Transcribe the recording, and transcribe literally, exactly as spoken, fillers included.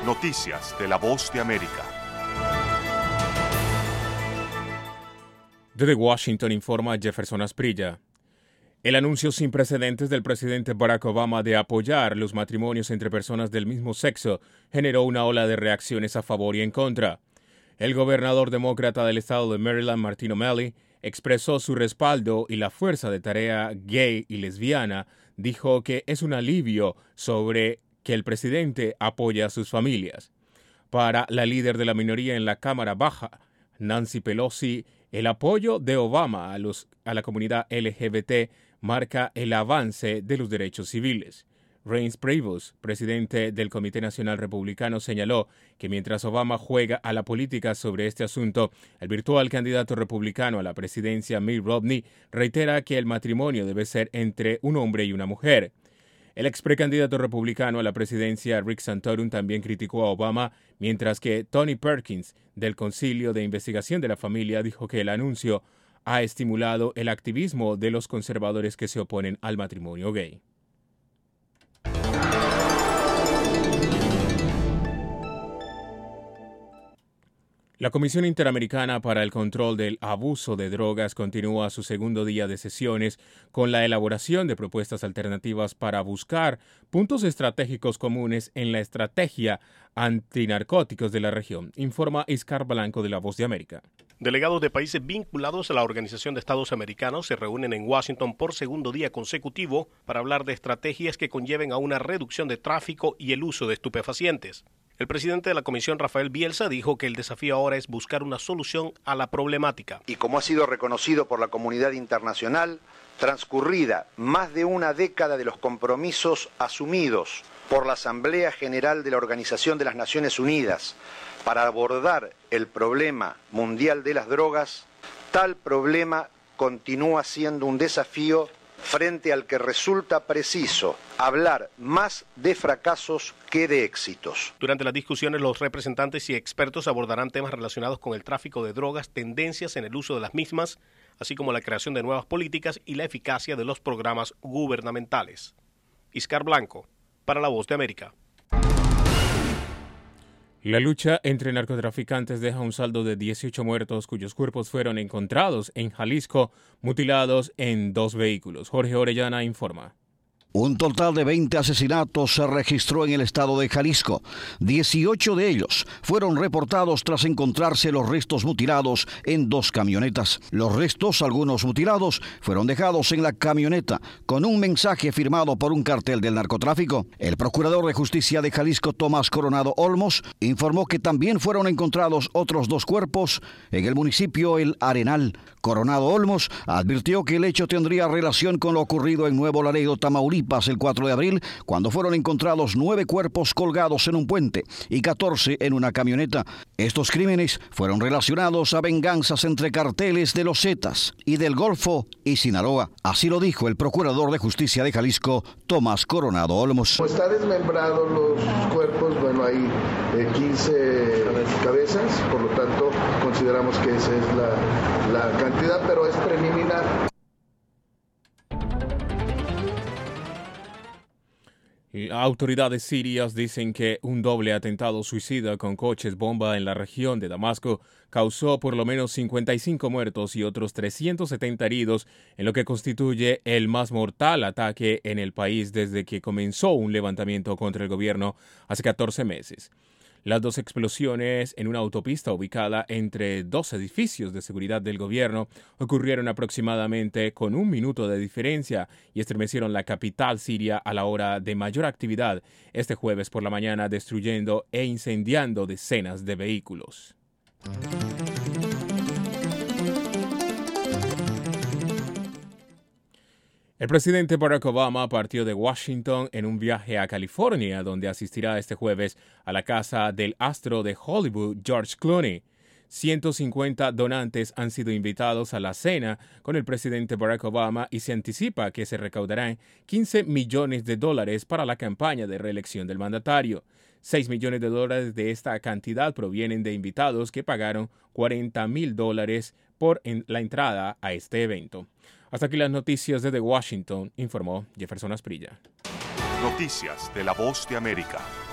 Noticias de la Voz de América. Desde Washington informa Jefferson Asprilla. El anuncio sin precedentes del presidente Barack Obama de apoyar los matrimonios entre personas del mismo sexo generó una ola de reacciones a favor y en contra. El gobernador demócrata del estado de Maryland, Martin O'Malley, expresó su respaldo y la fuerza de tarea gay y lesbiana dijo que es un alivio sobre que el presidente apoya a sus familias. Para la líder de la minoría en la Cámara Baja, Nancy Pelosi, el apoyo de Obama a, los, a la comunidad L G B T marca el avance de los derechos civiles. Reince Priebus, presidente del Comité Nacional Republicano, señaló que mientras Obama juega a la política sobre este asunto, el virtual candidato republicano a la presidencia, Mitt Romney, reitera que el matrimonio debe ser entre un hombre y una mujer. El ex precandidato republicano a la presidencia, Rick Santorum, también criticó a Obama, mientras que Tony Perkins, del Concilio de Investigación de la Familia, dijo que el anuncio ha estimulado el activismo de los conservadores que se oponen al matrimonio gay. La Comisión Interamericana para el Control del Abuso de Drogas continúa su segundo día de sesiones con la elaboración de propuestas alternativas para buscar puntos estratégicos comunes en la estrategia antinarcóticos de la región, informa Iscar Blanco de La Voz de América. Delegados de países vinculados a la Organización de Estados Americanos se reúnen en Washington por segundo día consecutivo para hablar de estrategias que conlleven a una reducción de tráfico y el uso de estupefacientes. El presidente de la Comisión, Rafael Bielsa, dijo que el desafío ahora es buscar una solución a la problemática. Y como ha sido reconocido por la comunidad internacional, transcurrida más de una década de los compromisos asumidos por la Asamblea General de la Organización de las Naciones Unidas para abordar el problema mundial de las drogas, tal problema continúa siendo un desafío frente al que resulta preciso hablar más de fracasos que de éxitos. Durante las discusiones, los representantes y expertos abordarán temas relacionados con el tráfico de drogas, tendencias en el uso de las mismas, así como la creación de nuevas políticas y la eficacia de los programas gubernamentales. Iscar Blanco, para La Voz de América. La lucha entre narcotraficantes deja un saldo de dieciocho muertos cuyos cuerpos fueron encontrados en Jalisco, mutilados en dos vehículos. Jorge Orellana informa. Un total de veinte asesinatos se registró en el estado de Jalisco. dieciocho de ellos fueron reportados tras encontrarse los restos mutilados en dos camionetas. Los restos, algunos mutilados, fueron dejados en la camioneta con un mensaje firmado por un cartel del narcotráfico. El procurador de justicia de Jalisco, Tomás Coronado Olmos, informó que también fueron encontrados otros dos cuerpos en el municipio El Arenal. Coronado Olmos advirtió que el hecho tendría relación con lo ocurrido en Nuevo Laredo, Tamaulipas, el cuatro de abril, cuando fueron encontrados nueve cuerpos colgados en un puente y catorce en una camioneta. Estos crímenes fueron relacionados a venganzas entre carteles de los Zetas y del Golfo y Sinaloa. Así lo dijo el procurador de justicia de Jalisco, Tomás Coronado Olmos. Como están desmembrados los cuerpos, bueno, hay eh, quince cabezas, por lo tanto consideramos que esa es la, la cantidad, pero es preliminar. Autoridades sirias dicen que un doble atentado suicida con coches bomba en la región de Damasco causó por lo menos cincuenta y cinco muertos y otros trescientos setenta heridos, en lo que constituye el más mortal ataque en el país desde que comenzó un levantamiento contra el gobierno hace catorce meses. Las dos explosiones en una autopista ubicada entre dos edificios de seguridad del gobierno ocurrieron aproximadamente con un minuto de diferencia y estremecieron la capital siria a la hora de mayor actividad este jueves por la mañana, destruyendo e incendiando decenas de vehículos. El presidente Barack Obama partió de Washington en un viaje a California, donde asistirá este jueves a la casa del astro de Hollywood, George Clooney. ciento cincuenta donantes han sido invitados a la cena con el presidente Barack Obama y se anticipa que se recaudarán quince millones de dólares para la campaña de reelección del mandatario. seis millones de dólares de esta cantidad provienen de invitados que pagaron cuarenta mil dólares por en la entrada a este evento. Hasta aquí las noticias desde Washington, informó Jefferson Asprilla. Noticias de La Voz de América.